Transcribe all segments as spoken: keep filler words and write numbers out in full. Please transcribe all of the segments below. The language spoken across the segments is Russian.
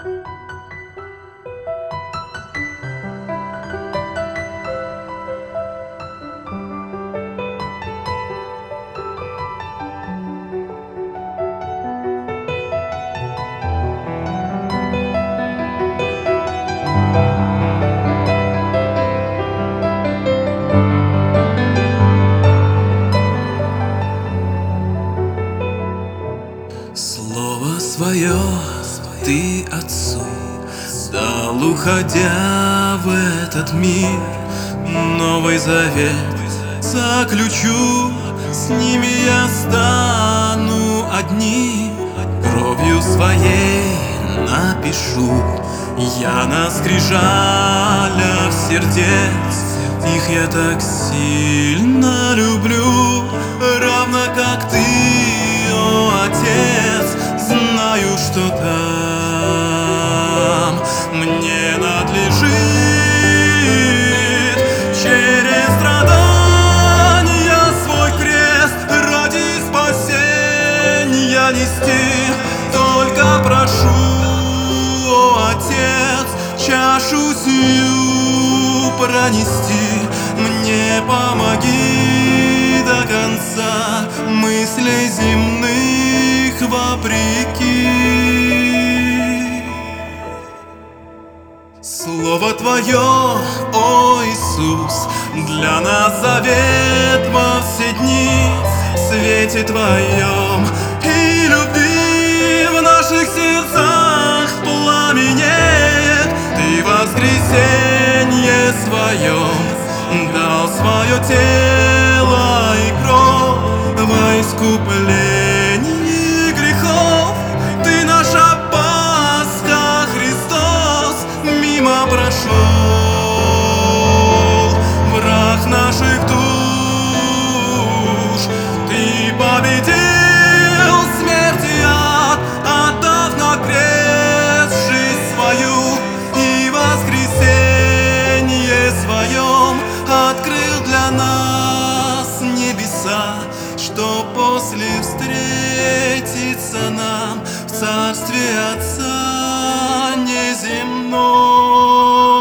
Слово свое ты Отцу дал, уходя в этот мир. Новый завет заключу, с ними я стану одним. Кровью своей напишу я на скрижалях сердец. Их я так сильно люблю, равно как ты, о Отец. Знаю, что там мне надлежит через страдания свой крест ради спасения нести. Только прошу, о Отец, чашу сию пронести. Мне помоги до конца мыслей земных вопреки. Слово Твое, о Иисус, для нас завет во все дни. В свете Твоем и любви в наших сердцах пламенеет. Ты воскресенье своем дал свое тело и кровь во искуплении грехов. Ты наша Пасха, Христос, мимо прошел враг наших душ. Ты победил смерть и ад, отдав на крест жизнь свою, и воскресенье своем открыл для нас небеса, что после встретиться нам в царстве Отца неземном.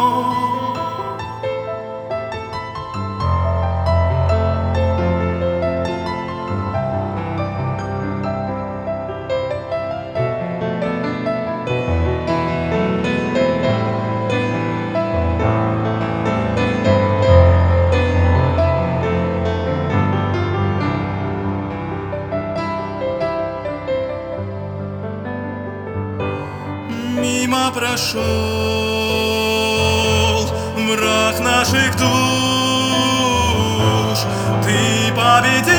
Мимо прошел враг наших душ. Ты победил